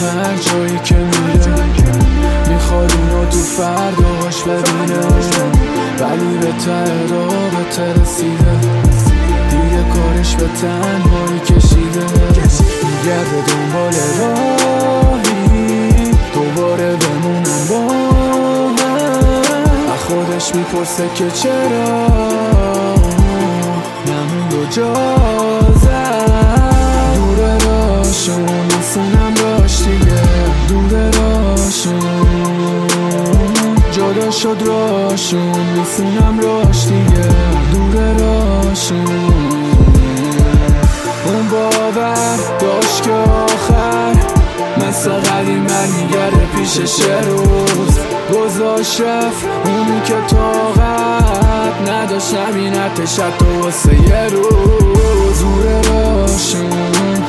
هر جایی که میره میخواد اونو تو فرداش ببینه، ولی به ته رابطه رسیده دیگه کارش به تنهایی کشیده. میگرده دنبال راهی دوباره بمونن با هم، از خودش میپرسه که چرا نمون دو جا زد. دوره راشون میسونم راش دیگه، دوره راشون جدا شد راشون میسونم راش دیگه، دوره راشون. اون باور داشت که آخر مثل قدیم برمیگرده پیشش روز گذاشت رفت، اونی که طاقت نداشت نبینتش حتی واسه یه روز. دوره راشون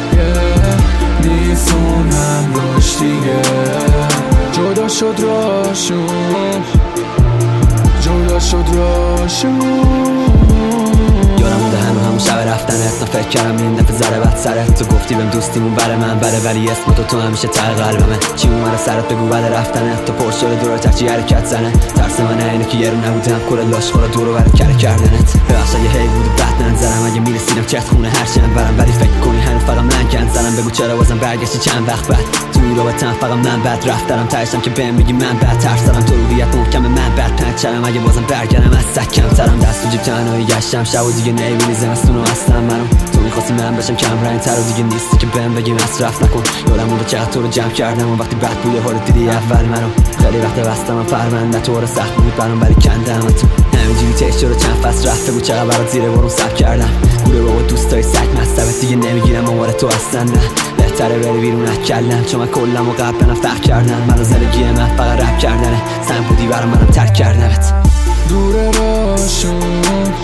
میسونم راش دیگه، جدا شد راشون، جدا شد راشون. یادم بوده همون شب رفتنت، تا فکر کردم این دفعه ذره بد سرت. تو گفتی بهم دوستیمون برای من بره، ولی اسم تو همیشه ته قلبمه. چی اومده سرت بگو بعد رفتنت، تا پر شده دور ترچی حرکت زنه. ترس من اینه که یه رو نبودم کل لاشخورا دور و برت کره کردنت. ببخش اگه هی بود بد ننظرم، اگه میرسیدم چت خونه هر چند برم، ولی فکر کنی هنو فقط من گند زنم. بگو چرا بازم برگشتی چند وقت بعد تو رابطم، فقط من بد رفتم تهشم که بهم بگی من بد ترسم. تو روحیت محکمه من بد پنچرم، اگه بازم برگردم از سگ کمترم. دست تو جیب تنهایی گشتم شب و دیگه نمیبینی زمستونو هستم منو. تو میخواستی من بشم کم رنگ تر و دیگه نیستی که بهم بگی مصرف نکن. یادم مونده چقدر تو رو جمع کردم و وقتی بد بود حال دیدی اول منو. خیلی وقت بستم من پرونده تو رو سخت بود برام، ولی کندم تو همینجوری تیش رو چند فصل رفته بود چقدر برات زیر بارون سب کردم. گوره بابا دوستای سگ مستبت دیگه نمیگیرم آمار تو اصلا نه. بهتره بری بیرون از کلم، چون من کلم و قبلا فرق کردم. من زندگی من فقط رپ کردنه، سن بودی برام منم ترک کردمت. دوره راشون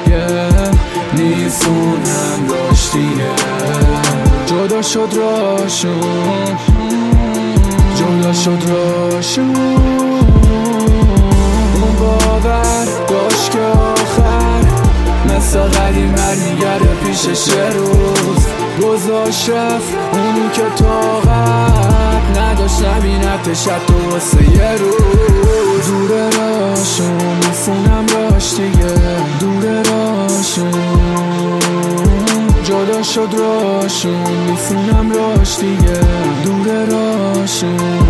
میسونم راش دیگه، جدا شد راشون، جدا شد راشون. اون باور داشت که آخر مثل قدیم برمیگرده پیشش روز گذاشت رفت، اونی که طاقت نداشت نبینتش حتی واسه یه روز. دوره راشون میسونم راش دیگه، دوره راشون جدا شد راشون میسونم راش دیگه، دوره راشون.